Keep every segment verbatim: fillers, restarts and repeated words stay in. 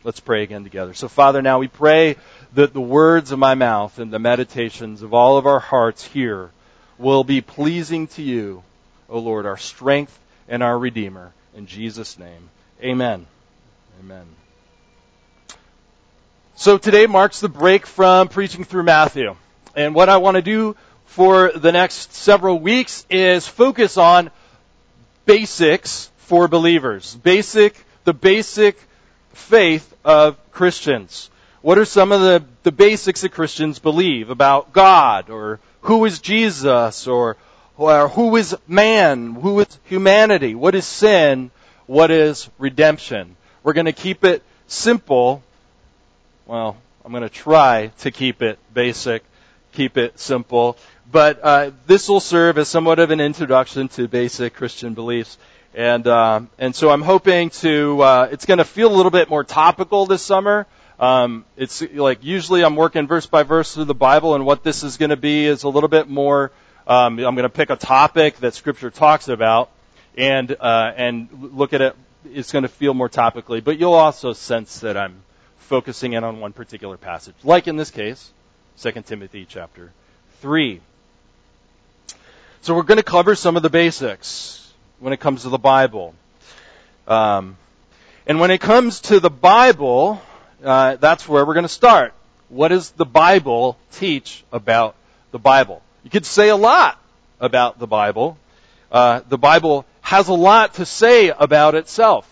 Let's pray again together. So, Father, now we pray that the words of my mouth and the meditations of all of our hearts here will be pleasing to you, O Lord, our strength and our Redeemer. In Jesus' name, amen. Amen. So today marks the break from preaching through Matthew. And what I want to do for the next several weeks is focus on basics for believers. Basic, the basic faith of Christians. What are some of the, the basics that Christians believe about God, or who is Jesus, or, or who is man, who is humanity, what is sin, what is redemption? We're going to keep it simple. Well, I'm going to try to keep it basic, keep it simple. But uh, this will serve as somewhat of an introduction to basic Christian beliefs. And uh, and so I'm hoping to, uh, it's going to feel a little bit more topical this summer. Um, it's like usually I'm working verse by verse through the Bible, and what this is going to be is a little bit more, um, I'm going to pick a topic that Scripture talks about and uh, and look at it. It's going to feel more topically, but you'll also sense that I'm focusing in on one particular passage, like in this case, Second Timothy chapter three. So we're going to cover some of the basics when it comes to the Bible. Um, and when it comes to the Bible, uh, that's where we're going to start. What does the Bible teach about the Bible? You could say a lot about the Bible. Uh, the Bible has a lot to say about itself.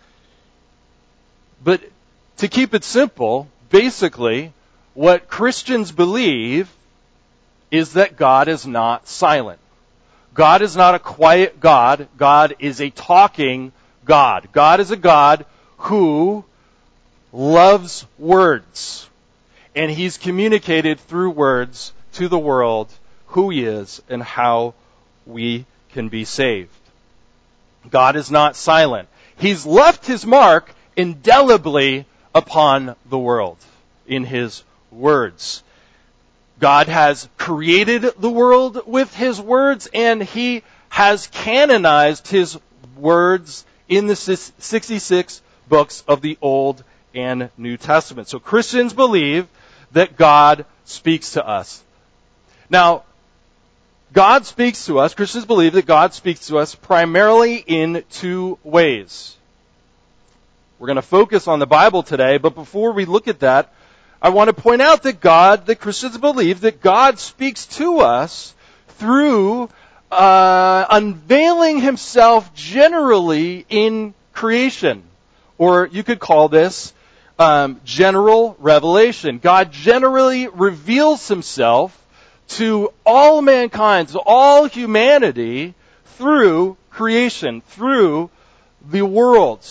But to keep it simple, basically, what Christians believe is that God is not silent. God is not a quiet God. God is a talking God. God is a God who loves words. And He's communicated through words to the world who He is and how we can be saved. God is not silent. He's left His mark indelibly upon the world in His words. God has created the world with His words, and He has canonized His words in the sixty-six books of the Old and New Testament. So Christians believe that God speaks to us. Now, God speaks to us, Christians believe that God speaks to us primarily in two ways. We're going to focus on the Bible today, but before we look at that, I want to point out that God, that Christians believe that God speaks to us through uh, unveiling Himself generally in creation. Or you could call this um, general revelation. God generally reveals Himself to all mankind, to all humanity, through creation, through the world.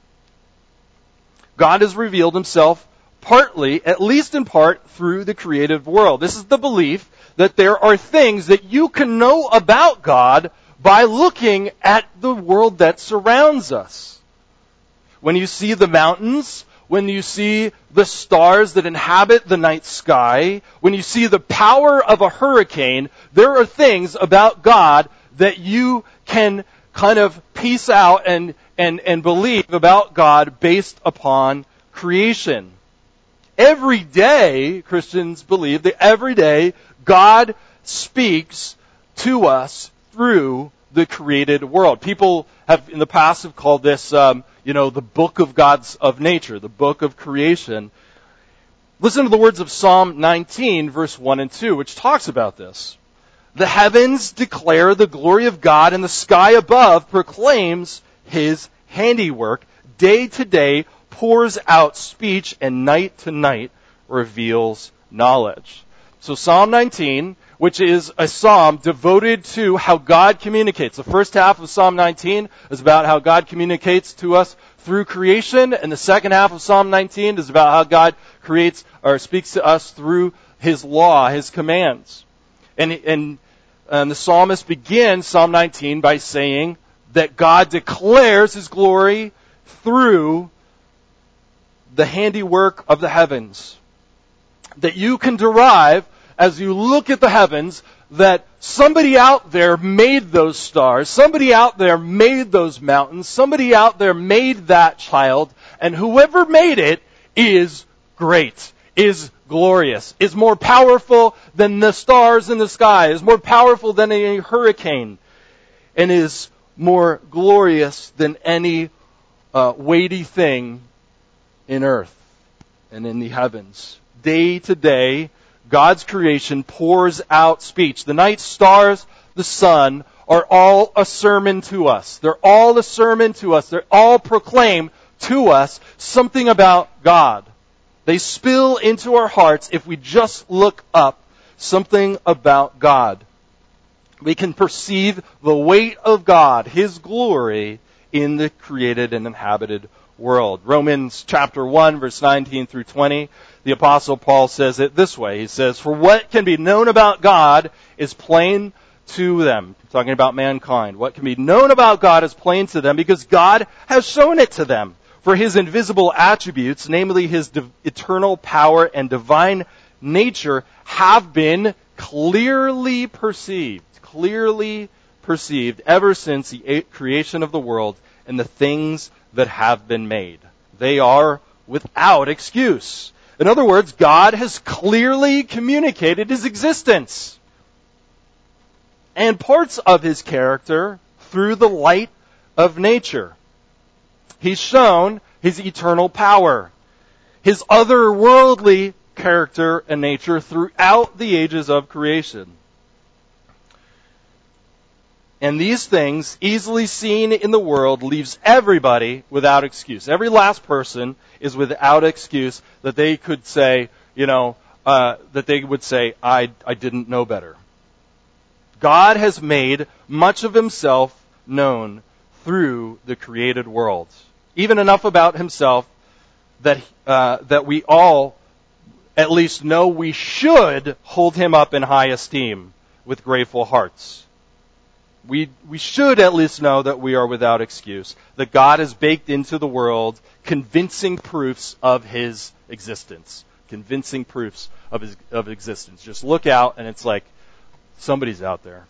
God has revealed Himself partly, at least in part, through the creative world. This is the belief that there are things that you can know about God by looking at the world that surrounds us. When you see the mountains, when you see the stars that inhabit the night sky, when you see the power of a hurricane, there are things about God that you can kind of piece out and, and, and believe about God based upon creation. Every day, Christians believe that every day God speaks to us through the created world. People have in the past have called this, um, you know, the book of God's of nature, the book of creation. Listen to the words of Psalm nineteen, verse one and two, which talks about this. The heavens declare the glory of God, and the sky above proclaims His handiwork. Day to day pours out speech, and night to night reveals knowledge. So Psalm nineteen, which is a psalm devoted to how God communicates. The first half of Psalm nineteen is about how God communicates to us through creation, and the second half of Psalm nineteen is about how God creates or speaks to us through His law, His commands. And, and, and the psalmist begins Psalm nineteen by saying that God declares His glory through the handiwork of the heavens. That you can derive, as you look at the heavens, that somebody out there made those stars, somebody out there made those mountains, somebody out there made that child, and whoever made it is great, is glorious, is more powerful than the stars in the sky, is more powerful than a hurricane, and is more glorious than any uh, weighty thing in earth and in the heavens. Day to day, God's creation pours out speech. The night stars, the sun, are all a sermon to us. They're all a sermon to us. They all proclaim to us something about God. They spill into our hearts if we just look up something about God. We can perceive the weight of God, His glory, in the created and inhabited world. Romans chapter one, verse nineteen through twenty, the Apostle Paul says it this way. He says, "For what can be known about God is plain to them." Talking about mankind. What can be known about God is plain to them because God has shown it to them. For His invisible attributes, namely His div- eternal power and divine nature, have been clearly perceived. Clearly perceived ever since the creation of the world and the things that have been made. They are without excuse. In other words, God has clearly communicated His existence and parts of His character through the light of nature. He's shown His eternal power, His otherworldly character and nature throughout the ages of creation. And these things, easily seen in the world, leaves everybody without excuse. Every last person is without excuse that they could say, you know, uh, that they would say, I, I didn't know better. God has made much of Himself known through the created world. Even enough about Himself that uh, that we all at least know we should hold Him up in high esteem with grateful hearts. We we should at least know that we are without excuse, that God has baked into the world convincing proofs of His existence. Convincing proofs of His of existence. Just look out and it's like somebody's out there.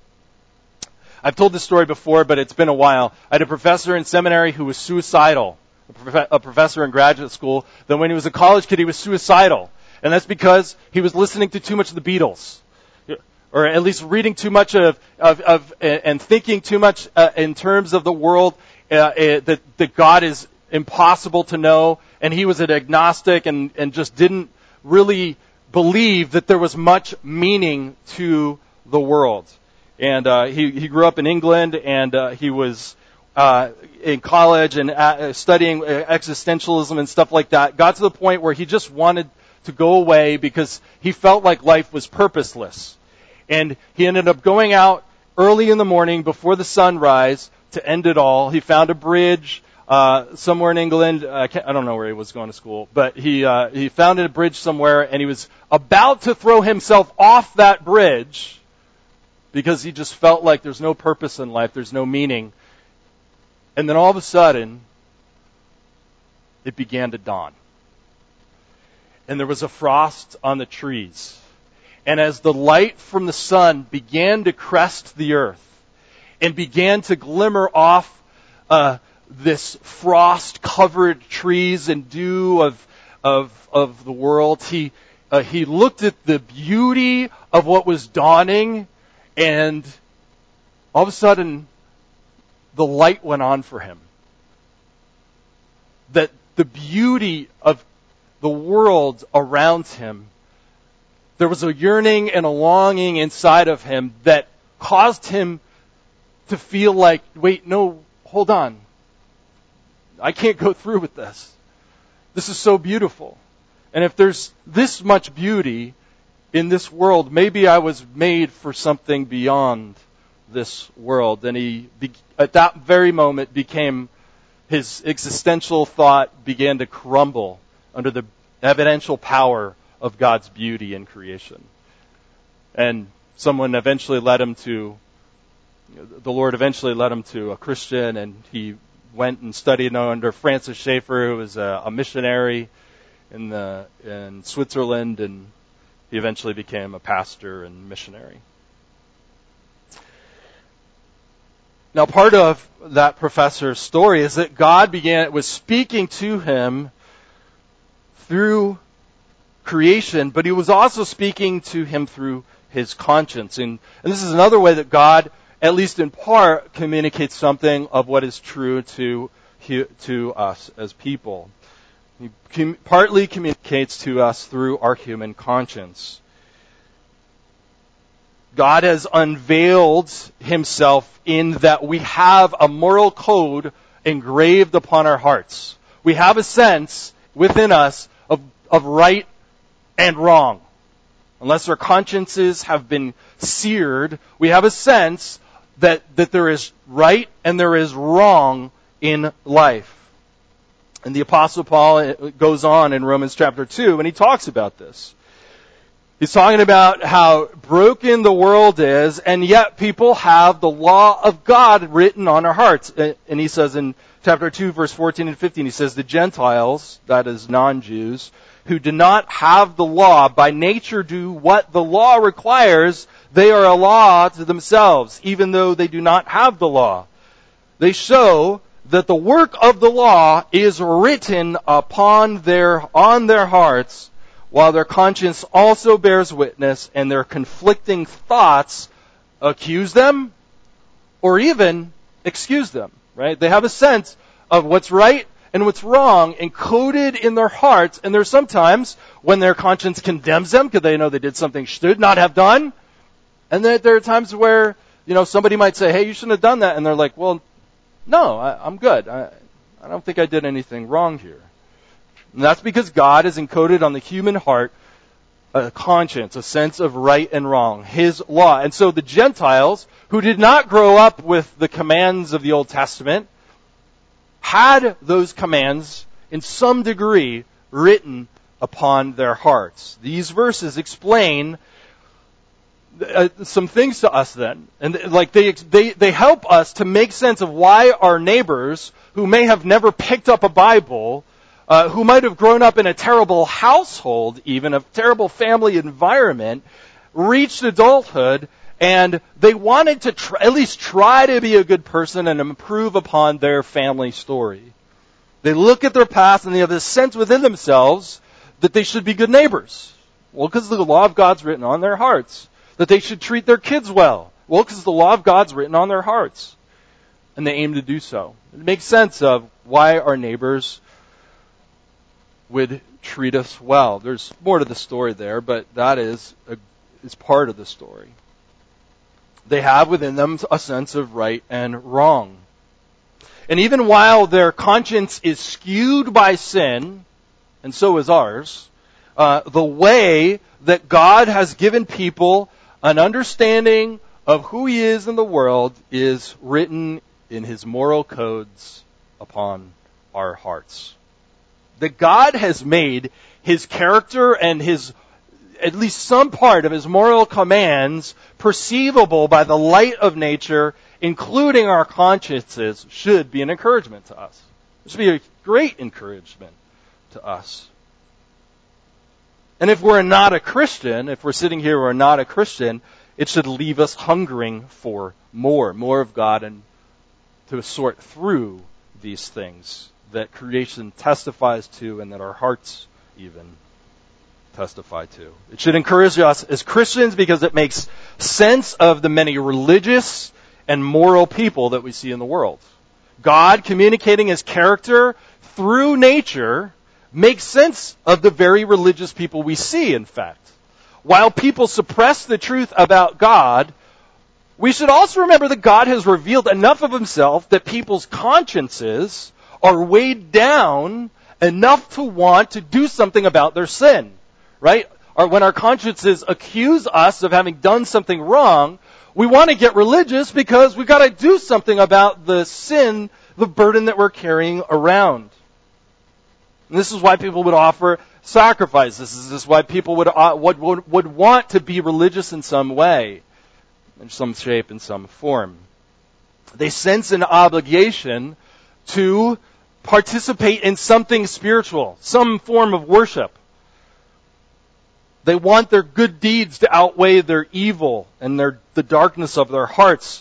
I've told this story before, but it's been a while. I had a professor in seminary who was suicidal. A, prof- a professor in graduate school. Then when he was a college kid, he was suicidal. And that's because he was listening to too much of the Beatles. Or at least reading too much of, of, of and thinking too much uh, in terms of the world uh, uh, that, that God is impossible to know. And he was an agnostic and, and just didn't really believe that there was much meaning to the world. And uh, he, he grew up in England, and uh, he was uh, in college and uh, studying existentialism and stuff like that. Got to the point where he just wanted to go away because he felt like life was purposeless. And he ended up going out early in the morning before the sunrise to end it all. He found a bridge uh, somewhere in England. I, can't, I don't know where he was going to school, but he uh, he found a bridge somewhere, and he was about to throw himself off that bridge because he just felt like there's no purpose in life, there's no meaning. And then all of a sudden, it began to dawn. And there was a frost on the trees. And as the light from the sun began to crest the earth and began to glimmer off uh, this frost-covered trees and dew of of of the world, he uh, he looked at the beauty of what was dawning, and all of a sudden, the light went on for him. That the beauty of the world around him, there was a yearning and a longing inside of him that caused him to feel like, wait, no, hold on. I can't go through with this. This is so beautiful. And if there's this much beauty in this world, maybe I was made for something beyond this world. And he, at that very moment, became, his existential thought began to crumble under the evidential power of God's beauty in creation. And someone eventually led him to, the Lord eventually led him to a Christian, and he went and studied under Francis Schaeffer, who was a, a missionary in the in Switzerland, and he eventually became a pastor and missionary. Now, part of that professor's story is that God began was speaking to him through creation, but he was also speaking to him through his conscience. And, and this is another way that God, at least in part, communicates something of what is true to, to us as people. He com- partly communicates to us through our human conscience. God has unveiled himself in that we have a moral code engraved upon our hearts. We have a sense within us of, of right and wrong. Unless our consciences have been seared, we have a sense that, that there is right and there is wrong in life. And the Apostle Paul goes on in Romans chapter two and he talks about this. He's talking about how broken the world is, and yet people have the law of God written on our hearts. And he says in chapter two, verse fourteen and fifteen, he says, the Gentiles, that is non-Jews, who do not have the law, by nature do what the law requires. They are a law to themselves, even though they do not have the law. They show that the work of the law is written upon their, on their hearts, while their conscience also bears witness, and their conflicting thoughts accuse them or even excuse them, right? They have a sense of what's right and what's wrong encoded in their hearts, and there's sometimes when their conscience condemns them because they know they did something should not have done, and then there are times where, you know, somebody might say, hey, you shouldn't have done that, and they're like, well, no, I, I'm good. I, I don't think I did anything wrong here. And that's because God has encoded on the human heart a conscience, a sense of right and wrong, His law. And so the Gentiles, who did not grow up with the commands of the Old Testament, had those commands in some degree written upon their hearts. These verses explain uh, some things to us then. And like they, they, they help us to make sense of why our neighbors, who may have never picked up a Bible, Uh, who might have grown up in a terrible household, even a terrible family environment, reached adulthood, and they wanted to try, at least try to be a good person and improve upon their family story. They look at their past and they have this sense within themselves that they should be good neighbors. Well, because the law of God's written on their hearts. That they should treat their kids well. Well, because the law of God's written on their hearts. And they aim to do so. It makes sense of why our neighbors would treat us well. There's more to the story there, but that is a, is part of the story. They have within them a sense of right and wrong. And even while their conscience is skewed by sin, and so is ours, uh, the way that God has given people an understanding of who He is in the world is written in His moral codes upon our hearts. That God has made His character and His, at least some part of His moral commands perceivable by the light of nature, including our consciences, should be an encouragement to us. It should be a great encouragement to us. And if we're not a Christian, if we're sitting here and we're not a Christian, it should leave us hungering for more, more of God, and to sort through these things that creation testifies to and that our hearts even testify to. It should encourage us as Christians because it makes sense of the many religious and moral people that we see in the world. God communicating His character through nature makes sense of the very religious people we see, in fact. While people suppress the truth about God, we should also remember that God has revealed enough of Himself that people's consciences are weighed down enough to want to do something about their sin, right? Or when our consciences accuse us of having done something wrong, we want to get religious because we've got to do something about the sin, the burden that we're carrying around. And this is why people would offer sacrifices. This is why people would, uh, would, would, would want to be religious in some way, in some shape, in some form. They sense an obligation to participate in something spiritual, some form of worship. They want their good deeds to outweigh their evil and their, the darkness of their hearts.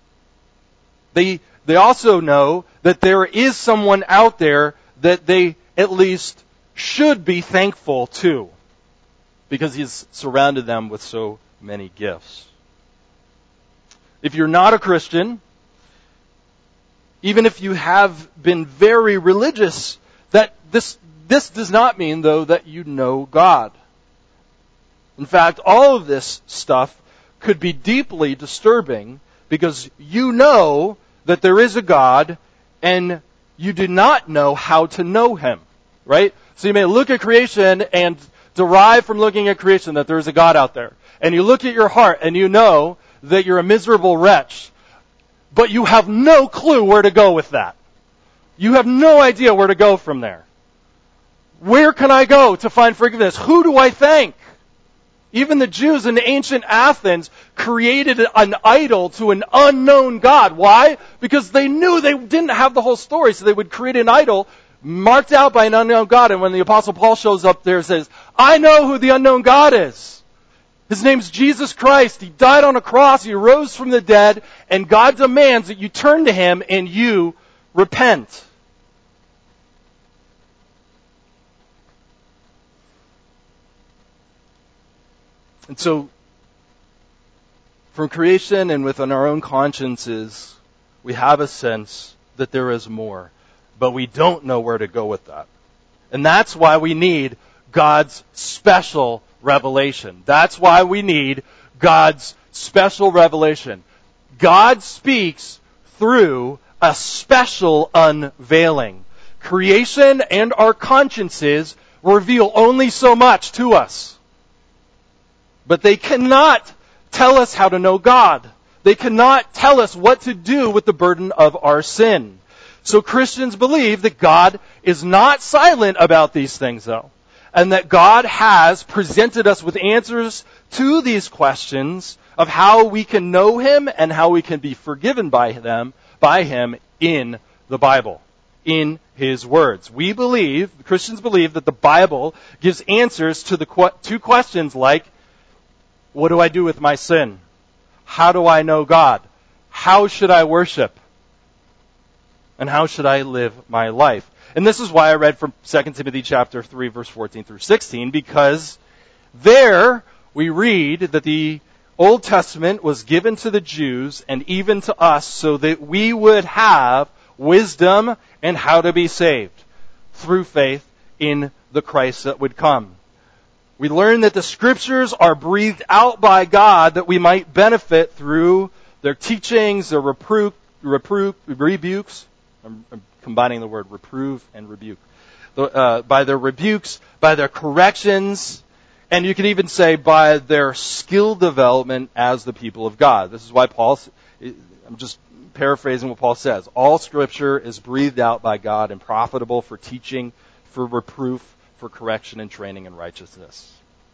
They, they also know that there is someone out there that they at least should be thankful too, because He's surrounded them with so many gifts. If you're not a Christian, even if you have been very religious, that this this does not mean, though, that you know God. In fact, all of this stuff could be deeply disturbing because you know that there is a God and you do not know how to know Him, right? So you may look at creation and derive from looking at creation that there is a God out there. And you look at your heart and you know that you're a miserable wretch, but you have no clue where to go with that. You have no idea where to go from there. Where can I go to find forgiveness? Who do I thank? Even the Jews in ancient Athens created an idol to an unknown God. Why? Because they knew they didn't have the whole story, so they would create an idol marked out by an unknown God. And when the Apostle Paul shows up there and says, I know who the unknown God is. His name's Jesus Christ. He died on a cross. He rose from the dead. And God demands that you turn to Him and you repent. And so, from creation and within our own consciences, we have a sense that there is more. But we don't know where to go with that. And that's why we need God's special revelation. That's why we need God's special revelation. God speaks through a special unveiling. Creation and our consciences reveal only so much to us. But they cannot tell us how to know God. They cannot tell us what to do with the burden of our sin. So Christians believe that God is not silent about these things, though, and that God has presented us with answers to these questions of how we can know Him and how we can be forgiven by them, by Him in the Bible, in His words. We believe, Christians believe, that the Bible gives answers to the qu- two questions like, what do I do with my sin? How do I know God? How should I worship? And how should I live my life? And this is why I read from Second Timothy chapter three, verse fourteen through sixteen, because there we read that the Old Testament was given to the Jews and even to us so that we would have wisdom and how to be saved through faith in the Christ that would come. We learn that the Scriptures are breathed out by God that we might benefit through their teachings, their reproof, reproof, rebukes. I'm, I'm combining the word reprove and rebuke. Uh, by their rebukes, by their corrections, and you can even say by their skill development as the people of God. This is why Paul, I'm just paraphrasing what Paul says. All Scripture is breathed out by God and profitable for teaching, for reproof, for correction and training in righteousness.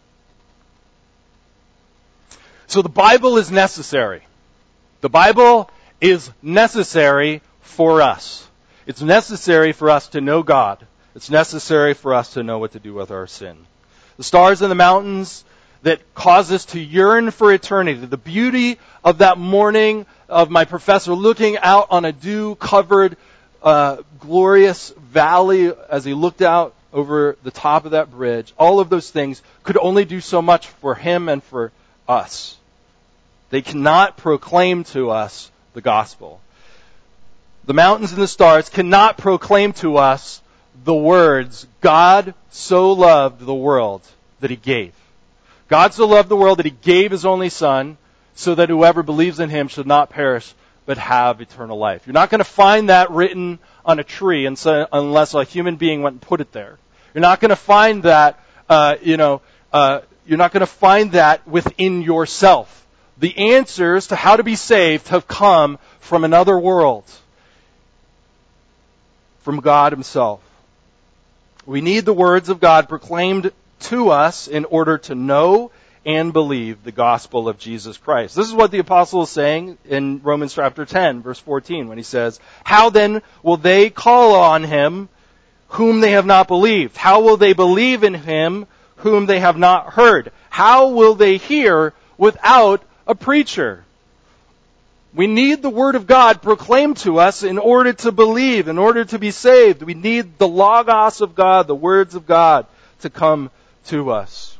So the Bible is necessary. The Bible is necessary for us. It's necessary for us to know God. It's necessary for us to know what to do with our sin. The stars and the mountains that cause us to yearn for eternity. The beauty of that morning of my professor looking out on a dew-covered, uh, glorious valley as he looked out over the top of that bridge. All of those things could only do so much for him and for us. They cannot proclaim to us the gospel. The mountains and the stars cannot proclaim to us the words, God so loved the world that He gave. God so loved the world that He gave His only Son so that whoever believes in Him should not perish but have eternal life. You're not going to find that written on a tree unless a human being went and put it there. You're not going to find that, uh, you know, uh, you're not going to find that within yourself. The answers to how to be saved have come from another world, from God Himself. We need the words of God proclaimed to us in order to know and believe the gospel of Jesus Christ. This is what the apostle is saying in Romans chapter ten, verse fourteen, when he says, how then will they call on Him whom they have not believed? How will they believe in Him whom they have not heard? How will they hear without a preacher? We need the Word of God proclaimed to us in order to believe, in order to be saved. We need the Logos of God, the words of God, to come to us,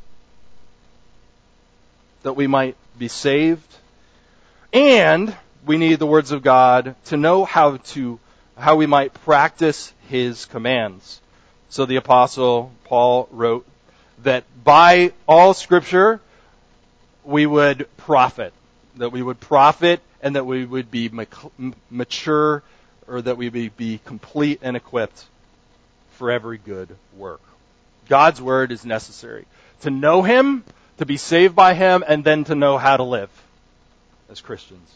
that we might be saved. And we need the words of God to know how to, how we might practice His commands. So the Apostle Paul wrote that by all Scripture we would profit, that we would profit and that we would be mature, or that we would be complete and equipped for every good work. God's Word is necessary to know Him, to be saved by Him, and then to know how to live as Christians.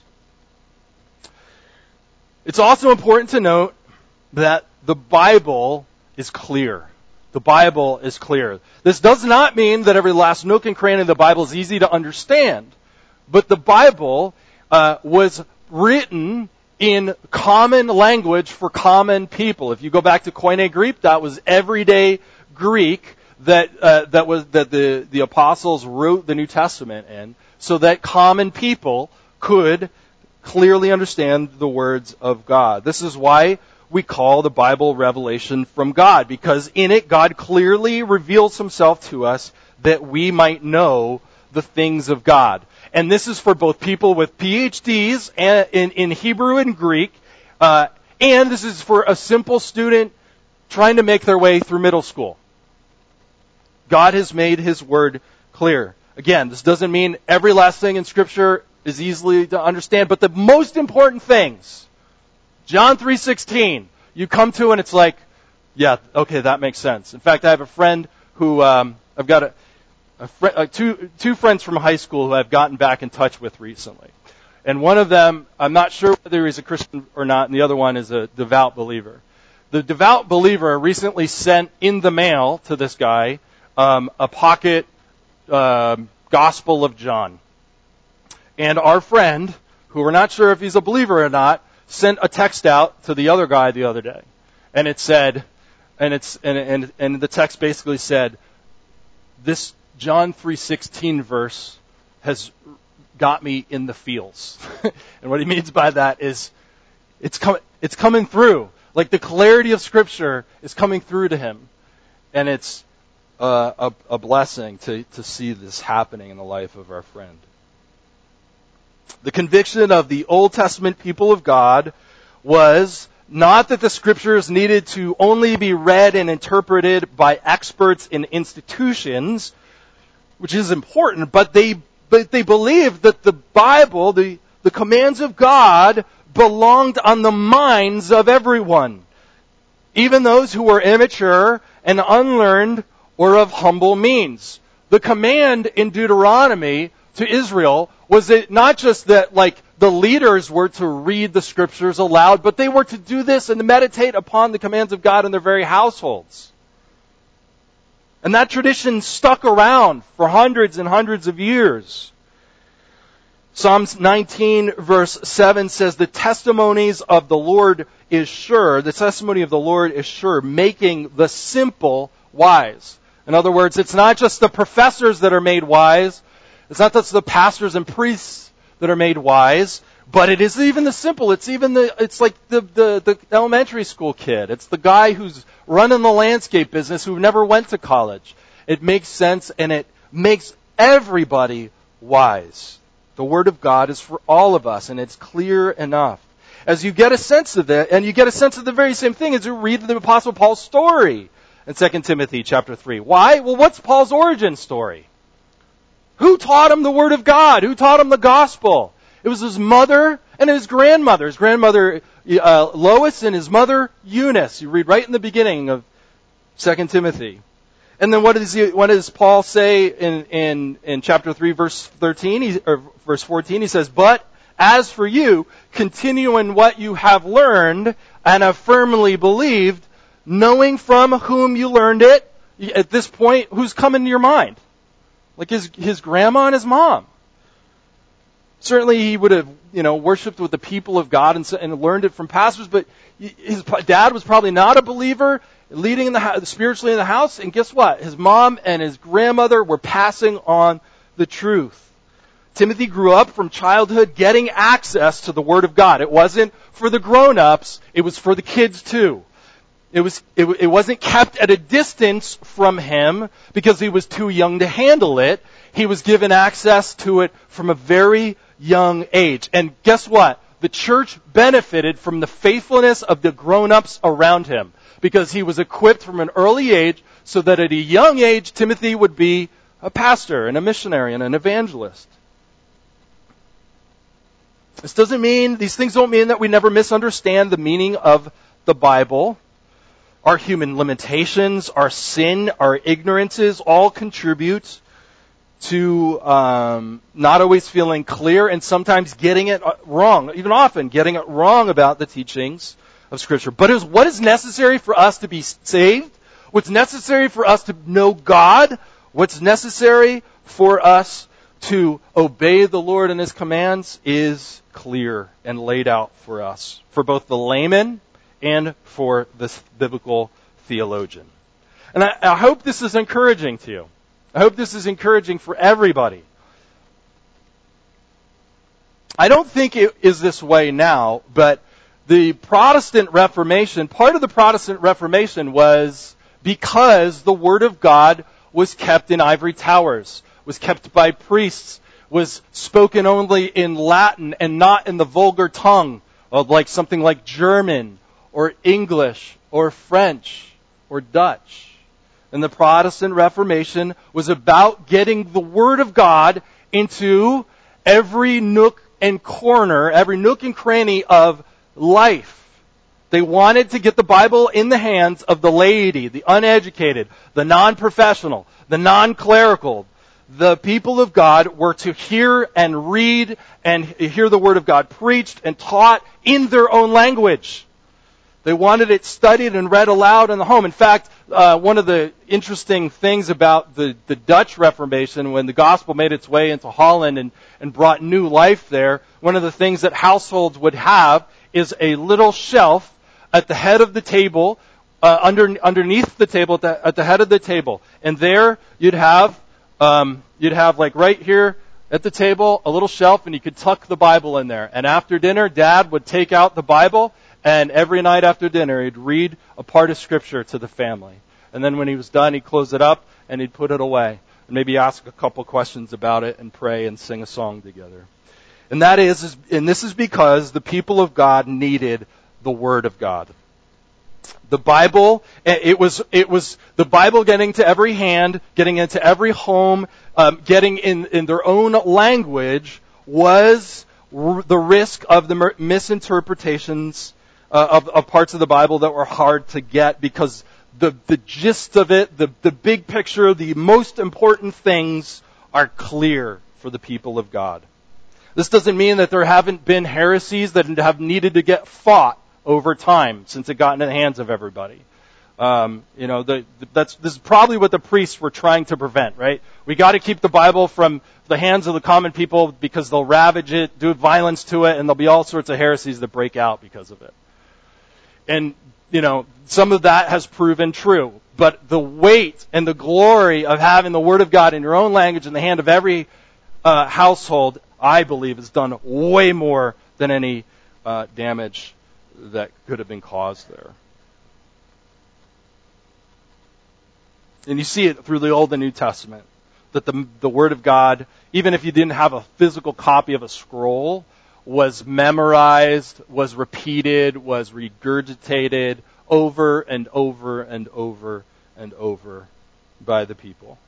It's also important to note that the Bible is clear. The Bible is clear. This does not mean that every last nook and cranny of the Bible is easy to understand. But the Bible uh, was written in common language for common people. If you go back to Koine Greek, that was everyday Greek that uh, that was that the, the apostles wrote the New Testament in, so that common people could clearly understand the words of God. This is why we call the Bible revelation from God, because in it God clearly reveals Himself to us that we might know the things of God. And this is for both people with P H Ds in, in Hebrew and Greek, uh, and this is for a simple student trying to make their way through middle school. God has made His Word clear. Again, this doesn't mean every last thing in Scripture is easily to understand, but the most important things, John three sixteen, you come to and it's like, yeah, okay, that makes sense. In fact, I have a friend who, um, I've got a, a fr- uh, two, two friends from high school who I've gotten back in touch with recently. And one of them, I'm not sure whether he's a Christian or not, and the other one is a devout believer. The devout believer recently sent in the mail to this guy um, a pocket uh, Gospel of John. And our friend, who we're not sure if he's a believer or not, sent a text out to the other guy the other day. And it said, and it's and and, and the text basically said, this John three sixteen verse has got me in the feels. And what he means by that is it's com- it's coming through. Like the clarity of Scripture is coming through to him. And it's uh, a, a blessing to, to see this happening in the life of our friend. The conviction of the Old Testament people of God was not that the Scriptures needed to only be read and interpreted by experts in institutions, which is important, but they but they believed that the Bible, the, the commands of God, belonged on the minds of everyone, even those who were immature and unlearned or of humble means. The command in Deuteronomy to Israel was it not just that like the leaders were to read the Scriptures aloud, but they were to do this and to meditate upon the commands of God in their very households. And that tradition stuck around for hundreds and hundreds of years. Psalms nineteen verse seven says, the testimonies of the Lord is sure, the testimony of the Lord is sure, making the simple wise. In other words, it's not just the professors that are made wise, it's not just the pastors and priests that are made wise, but it is even the simple. It's even the, it's like the, the, the elementary school kid. It's the guy who's running the landscape business who never went to college. It makes sense and it makes everybody wise. The Word of God is for all of us and it's clear enough. As you get a sense of it, and you get a sense of the very same thing as you read the Apostle Paul's story in Second Timothy chapter three. Why? Well, what's Paul's origin story? Who taught him the Word of God? Who taught him the gospel? It was his mother and his grandmother. His grandmother uh, Lois and his mother Eunice. You read right in the beginning of Second Timothy. And then what does he, what does Paul say in, in, in chapter three, verse thirteen, he, or verse fourteen? He says, but as for you, continue in what you have learned and have firmly believed, knowing from whom you learned it. At this point, who's come into your mind? Like his his grandma and his mom. Certainly he would have, you know, worshipped with the people of God and, and learned it from pastors, but his dad was probably not a believer, leading in the spiritually in the house, and guess what? His mom and his grandmother were passing on the truth. Timothy grew up from childhood getting access to the Word of God. It wasn't for the grown-ups, it was for the kids too. It was, it, it wasn't kept at a distance from him because he was too young to handle it. He was given access to it from a very young age. And guess what? The church benefited from the faithfulness of the grown-ups around him because he was equipped from an early age so that at a young age, Timothy would be a pastor and a missionary and an evangelist. This doesn't mean, these things don't mean that we never misunderstand the meaning of the Bible. Our human limitations, our sin, our ignorances all contribute to um, not always feeling clear and sometimes getting it wrong, even often getting it wrong about the teachings of Scripture. But is what is necessary for us to be saved, what's necessary for us to know God, what's necessary for us to obey the Lord and His commands is clear and laid out for us, for both the layman and for this biblical theologian. And I, I hope this is encouraging to you. I hope this is encouraging for everybody. I don't think it is this way now, but the Protestant Reformation, part of the Protestant Reformation was because the Word of God was kept in ivory towers, was kept by priests, was spoken only in Latin and not in the vulgar tongue of like something like German or English or French or Dutch. And the Protestant Reformation was about getting the Word of God into every nook and corner, every nook and cranny of life. They wanted to get the Bible in the hands of the laity, the uneducated, the non-professional, the non-clerical. The people of God were to hear and read and hear the Word of God preached and taught in their own language. They wanted it studied and read aloud in the home. In fact, uh, one of the interesting things about the, the Dutch Reformation, when the gospel made its way into Holland and, and brought new life there, one of the things that households would have is a little shelf at the head of the table, uh, under, underneath the table, at the, at the head of the table. And there you'd have, um, you'd have like right here at the table, a little shelf, and you could tuck the Bible in there. And after dinner, Dad would take out the Bible, and every night after dinner, he'd read a part of Scripture to the family. And then when he was done, he'd close it up and he'd put it away. And maybe ask a couple questions about it and pray and sing a song together. And that is, and this is because the people of God needed the Word of God. The Bible, it was, it was the Bible getting to every hand, getting into every home, um, getting in, in their own language was r- the risk of the misinterpretations Uh, of, of parts of the Bible that were hard to get because the, the gist of it, the, the big picture, the most important things are clear for the people of God. This doesn't mean that there haven't been heresies that have needed to get fought over time since it got into the hands of everybody. Um, you know, the, that's this is probably what the priests were trying to prevent, right? We got to keep the Bible from the hands of the common people because they'll ravage it, do violence to it, and there'll be all sorts of heresies that break out because of it. And, you know, some of that has proven true. But the weight and the glory of having the Word of God in your own language in the hand of every uh, household, I believe, has done way more than any uh, damage that could have been caused there. And you see it through the Old and New Testament, that the, the Word of God, even if you didn't have a physical copy of a scroll, was memorized, was repeated, was regurgitated over and over and over and over by the people.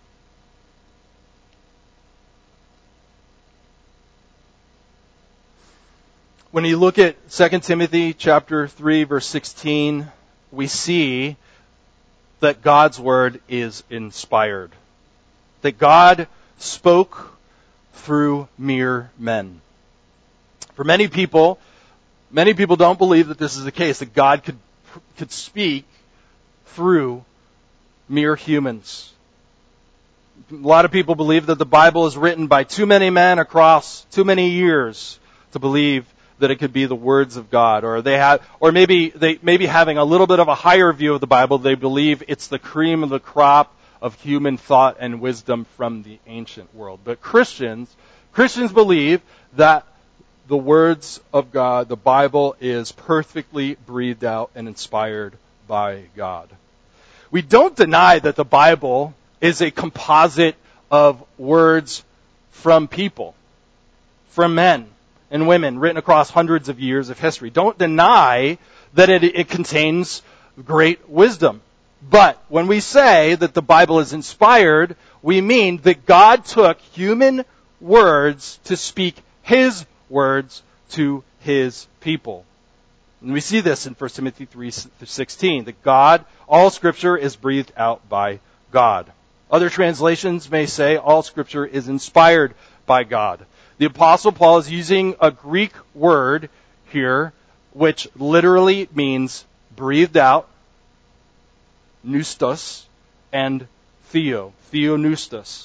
When you look at Second Timothy chapter three, verse sixteen, we see that God's Word is inspired. That God spoke through mere men. For many people, many people don't believe that this is the case, that God could could speak through mere humans. A lot of people believe that the Bible is written by too many men across too many years to believe that it could be the words of God, or they have, or maybe they maybe having a little bit of a higher view of the Bible, they believe it's the cream of the crop of human thought and wisdom from the ancient world. But Christians Christians believe that the words of God, the Bible, is perfectly breathed out and inspired by God. We don't deny that the Bible is a composite of words from people, from men and women, written across hundreds of years of history. Don't deny that it, it contains great wisdom. But when we say that the Bible is inspired, we mean that God took human words to speak His words to His people. And we see this in First Timothy three sixteen, that God, all Scripture is breathed out by God. Other translations may say all Scripture is inspired by God. The Apostle Paul is using a Greek word here, which literally means breathed out, pneustos, and theo, theopneustos.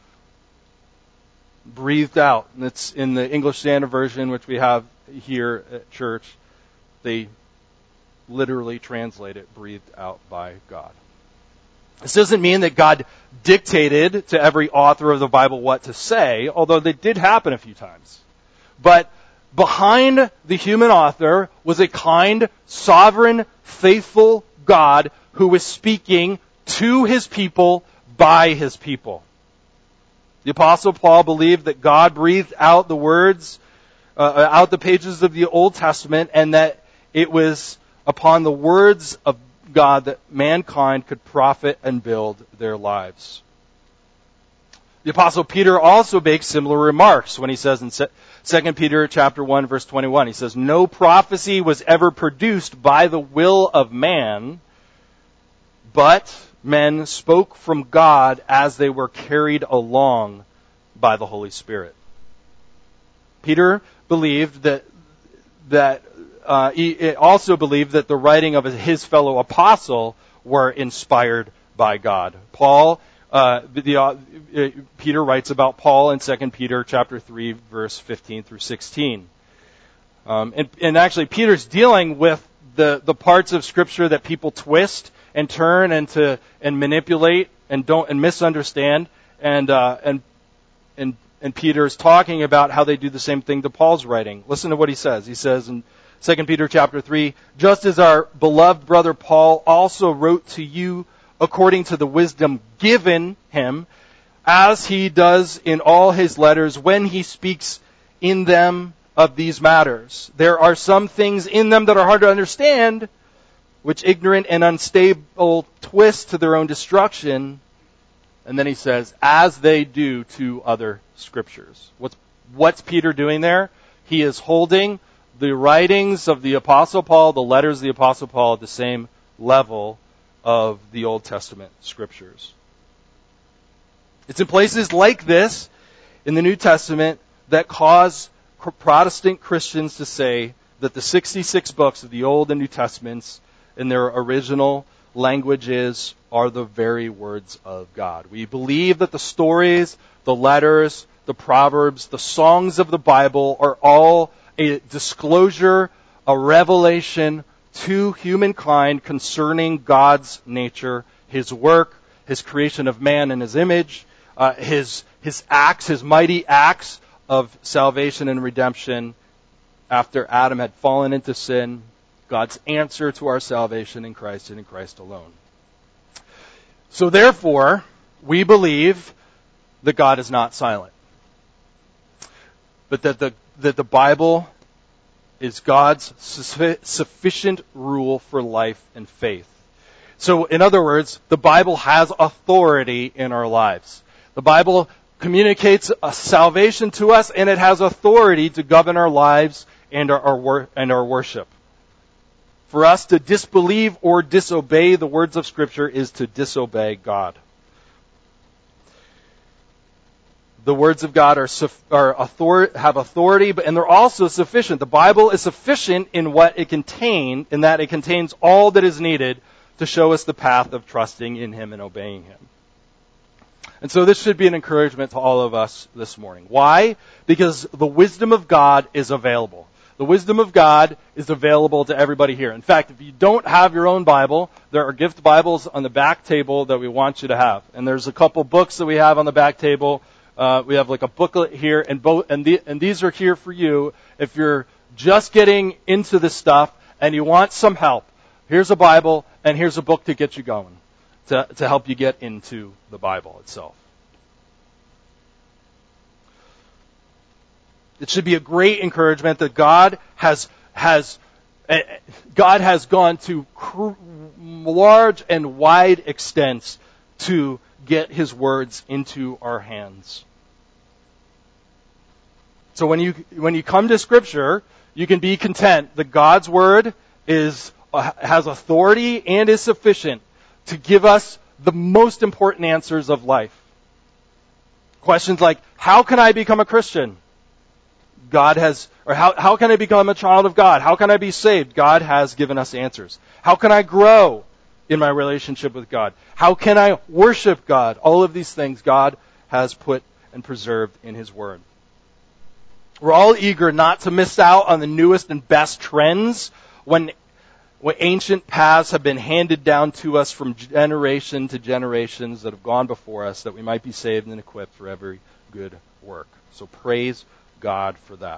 Breathed out. And it's in the English Standard Version, which we have here at church. They literally translate it, breathed out by God. This doesn't mean that God dictated to every author of the Bible what to say, although that did happen a few times. But behind the human author was a kind, sovereign, faithful God who was speaking to His people by His people. The Apostle Paul believed that God breathed out the words, uh, out the pages of the Old Testament, and that it was upon the words of God that mankind could profit and build their lives. The Apostle Peter also makes similar remarks when he says in Second Peter chapter one, verse twenty-one, he says, "No prophecy was ever produced by the will of man, but men spoke from God as they were carried along by the Holy Spirit." Peter believed that that uh, he also believed that the writing of his fellow apostle were inspired by God. Paul, uh, the, uh, Peter writes about Paul in Second Peter chapter three, verse fifteen through sixteen. Um, and, and actually, Peter's dealing with the, the parts of Scripture that people twist and turn and to and manipulate and don't and misunderstand, and uh, and and and Peter is talking about how they do the same thing to Paul's writing. Listen to what he says. He says in Second Peter chapter three, "Just as our beloved brother Paul also wrote to you according to the wisdom given him, as he does in all his letters when he speaks in them of these matters. There are some things in them that are hard to understand, which ignorant and unstable twist to their own destruction." And then he says, "as they do to other scriptures." What's, what's Peter doing there? He is holding the writings of the Apostle Paul, the letters of the Apostle Paul, at the same level of the Old Testament scriptures. It's in places like this in the New Testament that cause Protestant Christians to say that the sixty-six books of the Old and New Testaments in their original languages are the very words of God. We believe that the stories, the letters, the proverbs, the songs of the Bible are all a disclosure, a revelation to humankind concerning God's nature, His work, His creation of man in His image, uh, His His acts, His mighty acts of salvation and redemption after Adam had fallen into sin, God's answer to our salvation in Christ and in Christ alone. So therefore, we believe that God is not silent, but that the that the Bible is God's sufficient rule for life and faith. So, in other words, the Bible has authority in our lives. The Bible communicates a salvation to us, and it has authority to govern our lives and our, our and our worship. For us to disbelieve or disobey the words of Scripture is to disobey God. The words of God are, are author, have authority, but and they're also sufficient. The Bible is sufficient in what it contains, in that it contains all that is needed to show us the path of trusting in Him and obeying Him. And so this should be an encouragement to all of us this morning. Why? Because the wisdom of God is available. The wisdom of God is available to everybody here. In fact, if you don't have your own Bible, there are gift Bibles on the back table that we want you to have. And there's a couple books that we have on the back table Uh, we have like a booklet here, and both and the, and these are here for you if you're just getting into this stuff and you want some help. Here's a Bible, and here's a book to get you going, to to help you get into the Bible itself. It should be a great encouragement that God has has God has gone to cr- large and wide extents to get His words into our hands. So when you when you come to Scripture, you can be content that God's Word is uh, has authority and is sufficient to give us the most important answers of life. Questions like, how can I become a Christian? God has, or how, how can I become a child of God? How can I be saved? God has given us answers. How can I grow in my relationship with God? How can I worship God? All of these things God has put and preserved in His Word. We're all eager not to miss out on the newest and best trends when, when ancient paths have been handed down to us from generation to generations that have gone before us, that we might be saved and equipped for every good work. So praise God for that.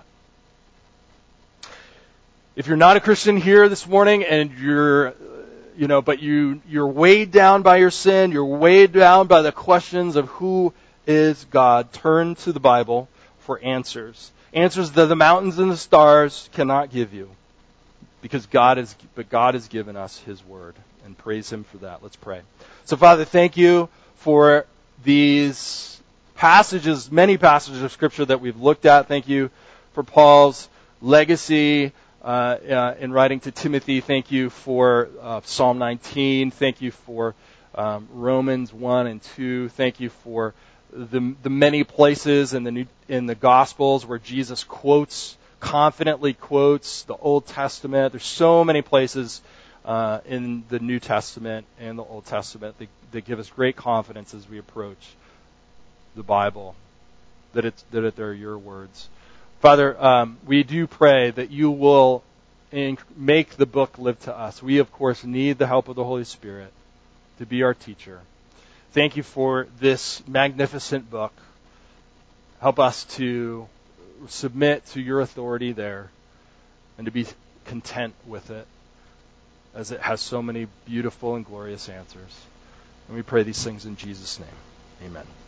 If you're not a Christian here this morning and you're, you know, but you, you're weighed down by your sin, you're weighed down by the questions of who is God, turn to the Bible for answers. Answers that the mountains and the stars cannot give you. Because God is, but God has given us His Word. And praise Him for that. Let's pray. So Father, thank you for these passages, many passages of Scripture that we've looked at. Thank you for Paul's legacy uh, uh, in writing to Timothy. Thank you for uh, Psalm nineteen. Thank you for um, Romans one and two. Thank you for the, the many places in the New, in the Gospels where Jesus quotes, confidently quotes the Old Testament. There's so many places uh, in the New Testament and the Old Testament that, that give us great confidence as we approach the Bible, that it's that it, they're your words. Father, um, we do pray that you will inc- make the book live to us. We, of course, need the help of the Holy Spirit to be our teacher. Thank you for this magnificent book. Help us to submit to your authority there and to be content with it, as it has so many beautiful and glorious answers. And we pray these things in Jesus' name. Amen.